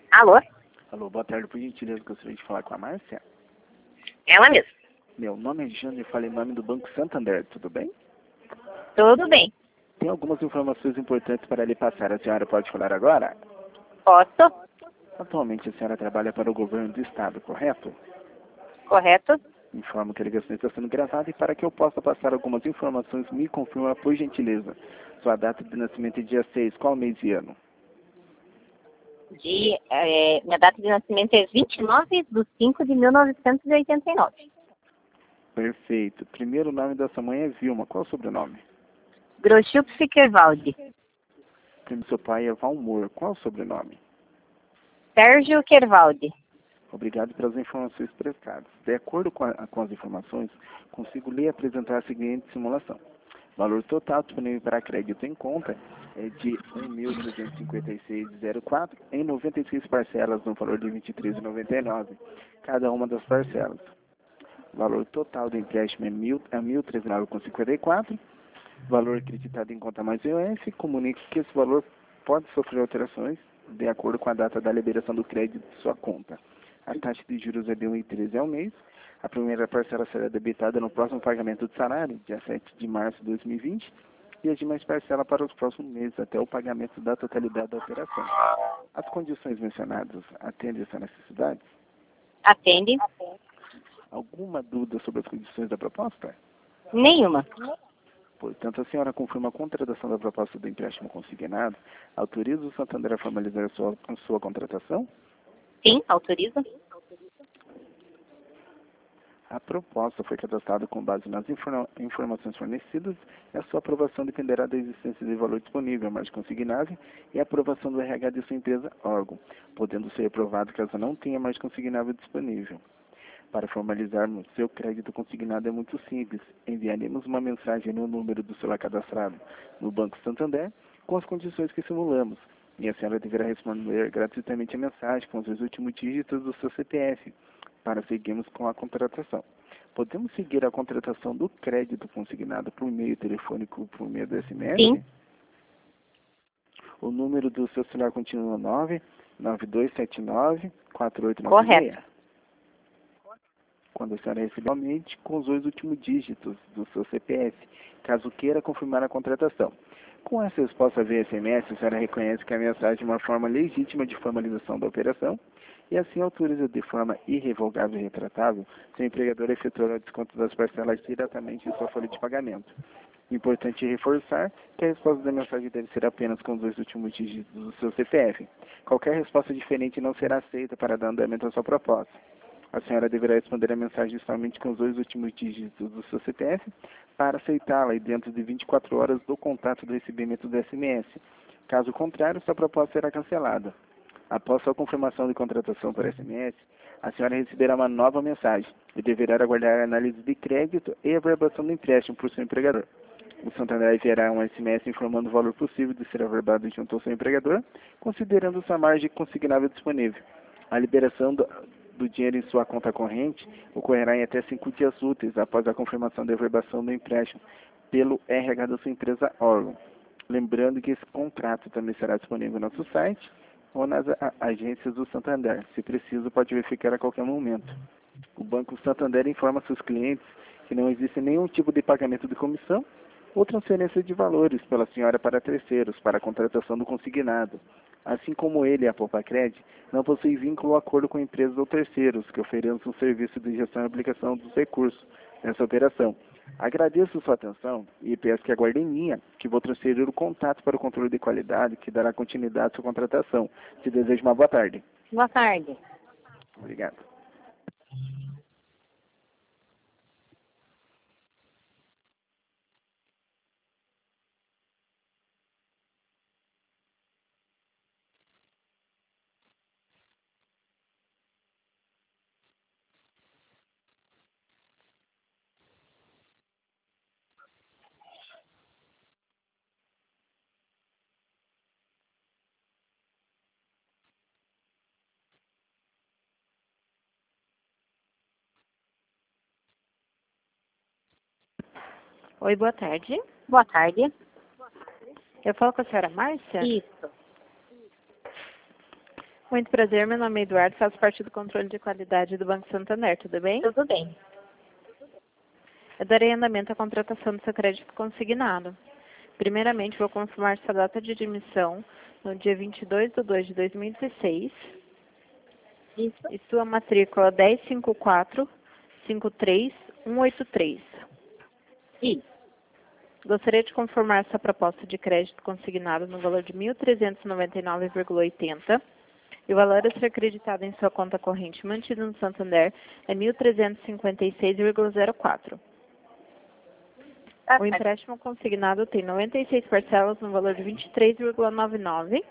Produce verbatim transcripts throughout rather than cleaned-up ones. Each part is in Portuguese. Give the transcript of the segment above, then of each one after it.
Alô? Alô, boa tarde, por gentileza, gostaria de falar com a Márcia. Ela mesma. Meu nome é Jânio e falo em nome do Banco Santander, tudo bem? Tudo bem. Tem algumas informações importantes para lhe passar, a senhora pode falar agora? Posso? Atualmente a senhora trabalha para o governo do estado, correto? Correto? Informo que a ligação está sendo gravada e para que eu possa passar algumas informações, me confirma por gentileza. Sua data de nascimento é dia seis, qual mês e ano? De, é, minha data de nascimento é vinte e nove de cinco de mil novecentos e oitenta e nove. Perfeito. Primeiro nome da sua mãe é Vilma, qual é o sobrenome? Groschuk Fickerwaldi. Primo seu pai é Valmor, qual é o sobrenome? Sérgio Kerwaldi. Obrigado pelas informações prestadas. De acordo com, a, com as informações, consigo lhe apresentar a seguinte simulação. O valor total disponível para crédito em conta é de um mil trezentos e cinquenta e seis vírgula zero quatro em noventa e seis parcelas no valor de vinte e três vírgula noventa e nove, cada uma das parcelas. O valor total do empréstimo é mil e trezentos e nove vírgula cinquenta e quatro. Valor acreditado em conta mais I O F. Comunico que esse valor pode sofrer alterações de acordo com a data da liberação do crédito de sua conta. A taxa de juros é de um vírgula treze ao mês. A primeira parcela será debitada no próximo pagamento do salário, dia sete de março de dois mil e vinte, e as demais parcelas para os próximos meses, até o pagamento da totalidade da operação. As condições mencionadas atendem essa necessidade? Atende? Alguma dúvida sobre as condições da proposta? Nenhuma. Portanto, a senhora confirma a contratação da proposta do empréstimo consignado, autoriza o Santander a formalizar a sua, a sua contratação? Sim, autoriza. A proposta foi cadastrada com base nas informa informações fornecidas e a sua aprovação dependerá da existência de valor disponível, margem consignável e a aprovação do R H de sua empresa órgão, podendo ser aprovado caso não tenha margem consignável disponível. Para formalizarmos seu crédito consignado é muito simples. Enviaremos uma mensagem no número do celular cadastrado no Banco Santander com as condições que simulamos. E a senhora deverá responder gratuitamente a mensagem com os dois últimos dígitos do seu C P F para seguirmos com a contratação. Podemos seguir a contratação do crédito consignado por meio telefônico por meio do S M S? Sim. O número do seu celular continua nove nove dois sete nove quatro oito nove seis. Correto. Quando a senhora receber somente com os dois últimos dígitos do seu C P F, caso queira confirmar a contratação. Com essa resposta via S M S, a senhora reconhece que a mensagem é uma forma legítima de formalização da operação e assim autoriza de forma irrevogável e retratável seu empregador a efetuar o desconto das parcelas diretamente em sua folha de pagamento. Importante reforçar que a resposta da mensagem deve ser apenas com os dois últimos dígitos do seu C P F. Qualquer resposta diferente não será aceita para dar andamento à sua proposta. A senhora deverá responder a mensagem somente com os dois últimos dígitos do seu C P F para aceitá-la e dentro de vinte e quatro horas do contato do recebimento do S M S. Caso contrário, sua proposta será cancelada. Após sua confirmação de contratação por S M S, a senhora receberá uma nova mensagem e deverá aguardar a análise de crédito e a verbação do empréstimo por seu empregador. O Santander enviará um S M S informando o valor possível de ser averbado junto ao seu empregador, considerando sua margem consignável disponível. A liberação do do dinheiro em sua conta corrente ocorrerá em até cinco dias úteis após a confirmação da verbação do empréstimo pelo R H da sua empresa órgão. Lembrando que esse contrato também será disponível no nosso site ou nas agências do Santander. Se preciso, pode verificar a qualquer momento. O Banco Santander informa seus clientes que não existe nenhum tipo de pagamento de comissão ou transferência de valores pela senhora para terceiros para a contratação do consignado. Assim como ele, a Poupacred, não possui vínculo ou acordo com empresas ou terceiros que ofereçam um serviço de gestão e aplicação dos recursos nessa operação. Agradeço sua atenção e peço que aguarde em linha, que vou transferir o contato para o controle de qualidade que dará continuidade à sua contratação. Te desejo uma boa tarde. Boa tarde. Obrigado. Oi, boa tarde. Boa tarde. Eu falo com a senhora Márcia? Isso. Muito prazer, meu nome é Eduardo, faço parte do controle de qualidade do Banco Santander, tudo bem? Tudo bem. Eu darei andamento à contratação do seu crédito consignado. Primeiramente, vou confirmar sua data de admissão no dia vinte e dois de dois de dois mil e dezesseis Isso. e sua matrícula dez cinco quatro cinco três um oito três. Isso. Gostaria de confirmar sua proposta de crédito consignado no valor de mil trezentos e noventa e nove vírgula oitenta e o valor a ser acreditado em sua conta corrente mantido no Santander é mil trezentos e cinquenta e seis vírgula zero quatro. Tá O certo. empréstimo consignado tem noventa e seis parcelas no valor de vinte e três vírgula noventa e nove.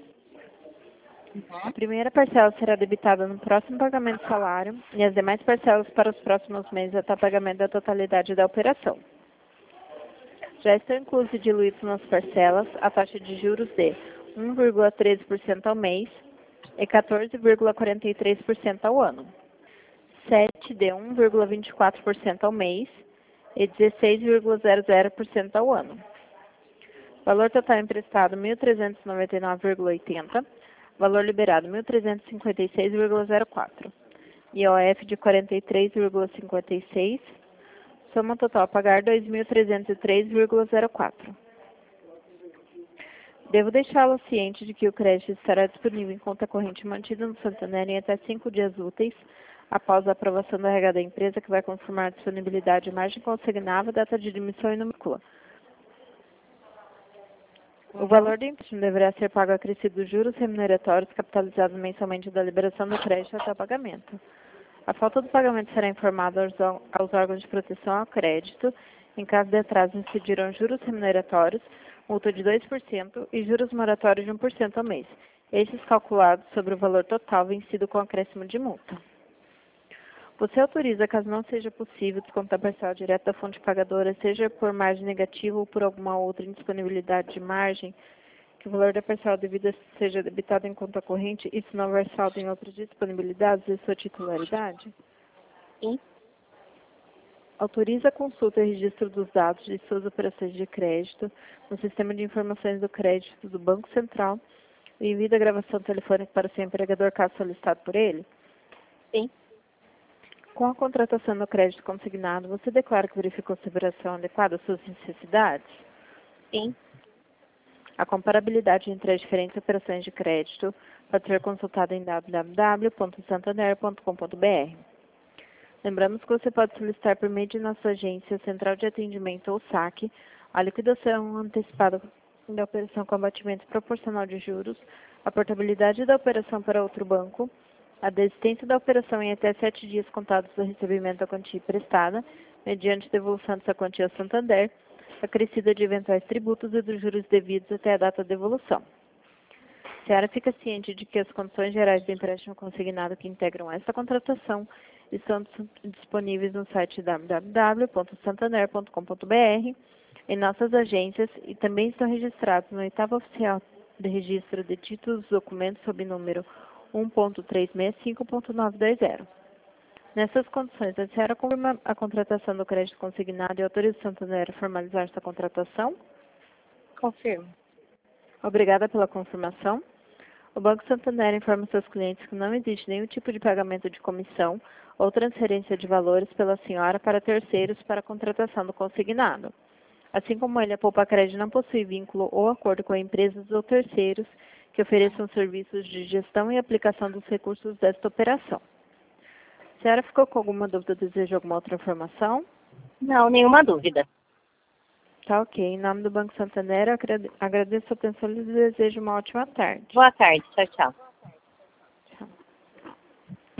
A Uhum. primeira parcela será debitada no próximo pagamento do salário e as demais parcelas para os próximos meses até o pagamento da totalidade da operação. Já estão inclusos e diluídos nas parcelas a taxa de juros de um vírgula treze por cento ao mês e quatorze vírgula quarenta e três por cento ao ano, sete de um vírgula vinte e quatro por cento ao mês e dezesseis vírgula zero zero por cento ao ano. Valor total emprestado mil trezentos e noventa e nove vírgula oitenta, valor liberado mil trezentos e cinquenta e seis vírgula zero quatro, I O F de quarenta e três vírgula cinquenta e seis, soma total a pagar dois mil trezentos e três vírgula zero quatro. Devo deixá-lo ciente de que o crédito estará disponível em conta corrente mantida no Santander em até cinco dias úteis após a aprovação da regra da empresa, que vai confirmar a disponibilidade de margem consignável, data de admissão e número. O valor do empréstimo deverá ser pago acrescido dos juros remuneratórios capitalizados mensalmente da liberação do crédito até o pagamento. A falta do pagamento será informada aos, aos órgãos de proteção ao crédito. Em caso de atraso, incidirão juros remuneratórios, multa de dois por cento e juros moratórios de um por cento ao mês. Estes calculados sobre o valor total vencido com acréscimo de multa. Você autoriza, caso não seja possível, descontar parcela direto da fonte pagadora, seja por margem negativa ou por alguma outra indisponibilidade de margem, que o valor da parcela devida seja debitado em conta corrente e se não houver saldo em outras disponibilidades de sua titularidade? Sim. Autoriza a consulta e registro dos dados de suas operações de crédito no Sistema de Informações do Crédito do Banco Central e envia a gravação telefônica para o seu empregador, caso solicitado por ele? Sim. Com a contratação do crédito consignado, você declara que verificou se a operação adequada às suas necessidades? Sim. A comparabilidade entre as diferentes operações de crédito pode ser consultada em w w w ponto santander ponto com ponto b r. Lembramos que você pode solicitar por meio de nossa agência Central de Atendimento ou SAC a liquidação antecipada da operação com abatimento proporcional de juros, a portabilidade da operação para outro banco, a desistência da operação em até sete dias contados do recebimento da quantia prestada, mediante devolução dessa quantia ao Santander, acrescida de eventuais tributos e dos juros devidos até a data da devolução. A senhora fica ciente de que as condições gerais do empréstimo consignado que integram esta contratação estão disponíveis no site w w w ponto santander ponto com ponto b r, em nossas agências, e também estão registrados no oitavo oficial de registro de títulos e documentos sob número um ponto três seis cinco ponto nove dois zero. Nessas condições, a senhora confirma a contratação do crédito consignado e autoriza o Santander a formalizar esta contratação? Confirmo. Obrigada pela confirmação. O Banco Santander informa seus clientes que não existe nenhum tipo de pagamento de comissão ou transferência de valores pela senhora para terceiros para a contratação do consignado. Assim como ele, a Poupa Crédito não possui vínculo ou acordo com empresas ou terceiros que ofereçam serviços de gestão e aplicação dos recursos desta operação. A senhora ficou com alguma dúvida ou deseja alguma outra informação? Não, nenhuma dúvida. Tá ok. Em nome do Banco Santander, eu agradeço a atenção e desejo uma ótima tarde. Boa tarde. Tchau, tchau.